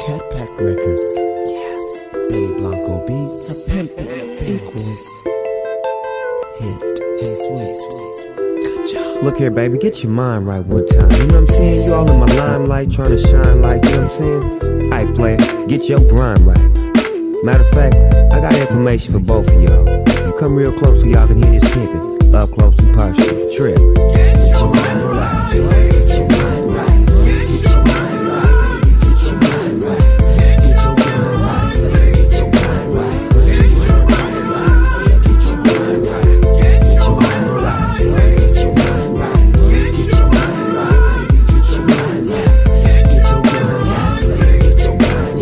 Cat Pack Records. Yes. Benny Blanco Beats. A pimp equals hit. Hey, sweet. Good job. Look here, baby, get your mind right one time. You know what I'm saying? You all in my limelight, trying to shine like, you know what I'm saying? Alright, player, get your grind right. Matter of fact, I got information for both of y'all. You come real close so y'all can hear this pimpin'. Up close and personal. Trip. Get your mind right. Get your mind right. Get your mind right. Get your mind right. Get your mind right. Get your mind right. Get your mind right. Get your mind right. Get your mind right. Get your mind right. Get your mind right. Get your mind right. Get your mind right. Get your mind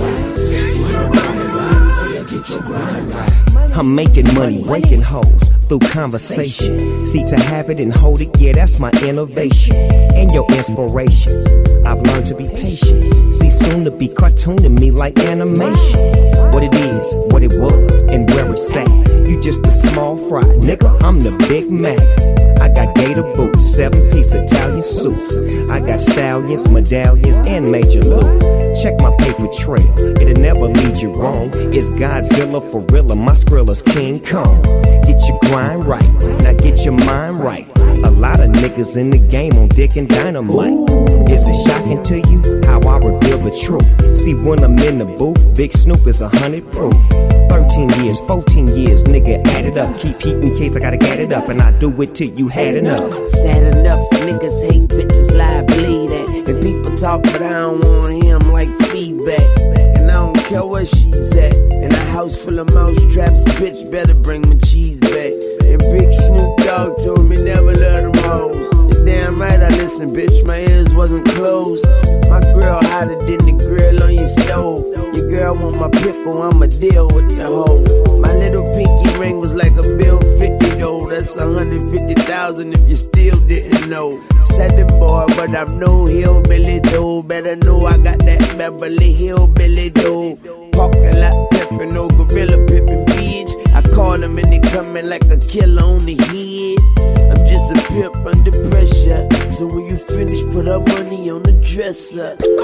right. Get your mind right. I'm making money, raking hoes through conversation. See, to have it and hold it, yeah, that's my innovation and your inspiration. I've learned to be patient. See, soon to be cartooning me like animation. What it is, what it was, and where it's at. You just a small fry, nigga, I'm the Big Mac. I got gator boots, 7-piece Italian suits. I got stallions, medallions, and major loot. Check my paper trail, it'll never lead you wrong. It's Godzilla for real, and my Skrilla's King Kong. Get your grind right, now get your mind right. A lot of niggas in the game on dick and dynamite. Is it shocking to you how I reveal the truth? See, when I'm in the booth, Big Snoop is 100 proof. 13 years, 14 years, nigga, add it up. Keep heat in case I gotta get it up, and I do it till you had enough. Sad enough, niggas hate bitches lie, bleed at. And people talk, but I don't want him like feedback. And I don't care where she's at. In a house full of mouse traps, bitch better bring my cheese back. And Big Snoop Dogg told me never let them hoes. You're damn right I listen, bitch, my ears wasn't closed. My girl hotter than the grill on your stove. Your girl want my pickle, I'ma deal with the hoe. My little pinky ring was like a bill 50 though. That's 150,000 if you still didn't know. Southern boy, but I'm no hillbilly though. Better know I got that Beverly Hillbilly though. Parking lot pimpin', no gorilla pimpin', bitch. I call them and they coming like a killer on the head. I'm just a pimp under pressure. So when you finish, put our money on the dresser. Get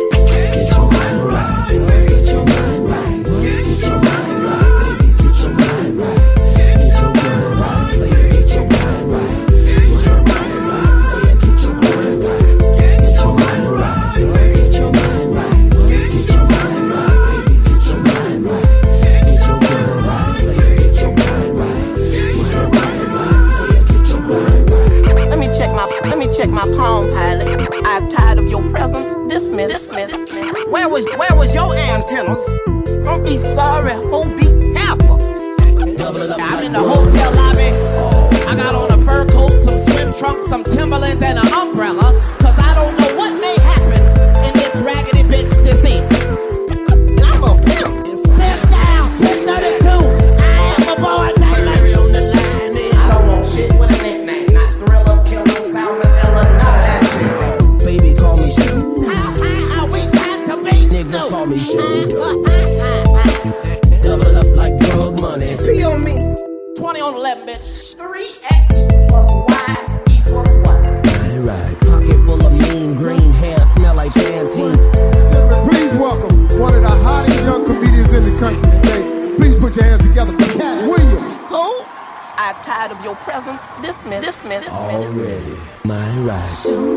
your mind right. Get your mind right. Get your mind right, baby. Get your mind right. Get your mind right, player. Get your mind right. Get your mind right, player. Get your mind right. Get your mind right. Get your mind right. Get your mind right, baby. Get your mind right. Get your mind right, player. Get your mind right. Get your mind right, player. Get your mind right. Let me check my Palm Pilot. I'm tired of your presence. Dismiss. Where was your antennas? Don't be sorry, ho, be careful. I'm in the hotel lobby. I got on a fur coat, some swim trunks, some Timberlands, and an umbrella. Cause I don't know what may happen in this raggedy bitch this evening. And I'm a pimp. Pimp down, Pimp 32. I am a boy. I don't want shit with a nickname. Not Thriller, Killer, Salmonella, none of that shit. Baby, call me Snoop. How we got to be Niggas call me Snoop. Double up like drug money. P on me. 20 on 11, bitch. 3x plus y equals what? Right. Pocket full of mean green hair, smell like Pantene. Please welcome one of the hottest young comedians in the country today. Please put your hands together for Cat Williams. Who? I'm tired of your presence. Dismiss. Already. My right.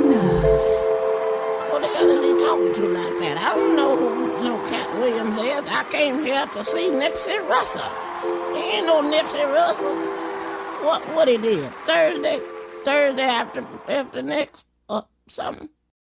What the hell is he talking to like that? I don't know who no Cat Williams is. I came here to see Nipsey Russell. He ain't no Nipsey Russell. What he did? Thursday after next or something.